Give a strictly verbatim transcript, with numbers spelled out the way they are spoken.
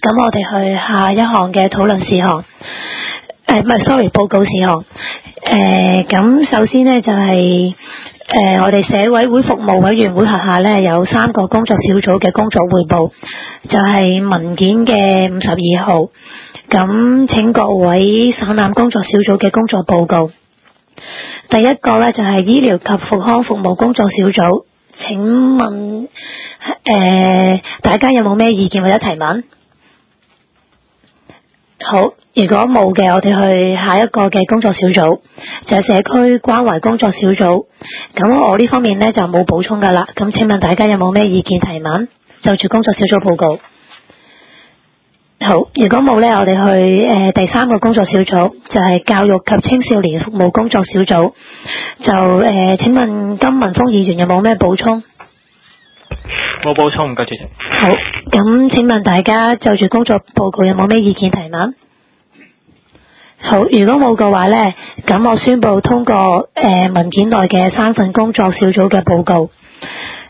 咁我哋去下一項嘅討論事項。誒，唔係 sorry，報告事項。誒，咁首先呢，就係、是、誒、呃、我哋社委會服務委員會轄下呢，有三個工作小組嘅工作匯報，就係、是、文件嘅五十二號。咁請各位省覽工作小組嘅工作報告。第一個呢，就係、是、醫療及復康服務工作小組，請問誒、呃、大家有冇咩意見或者提問？好，如果冇嘅，我哋去下一個嘅工作小組，就係、是、社區關懷工作小組。咁我呢方面呢，就冇補充噶啦。咁請問大家有冇咩意見提問？就住工作小組報告。好，如果冇呢，我哋去誒、呃、第三個工作小組，就係、是、教育及青少年服務工作小組。就誒、呃，請問金文峰議員有冇咩補充？ 冇補充，唔該主席。 好，咁請問大家就住工作報告有冇咩意見提問？好，如果冇嘅話呢，咁我宣布通過誒、呃、文件內嘅三份工作小組嘅報告。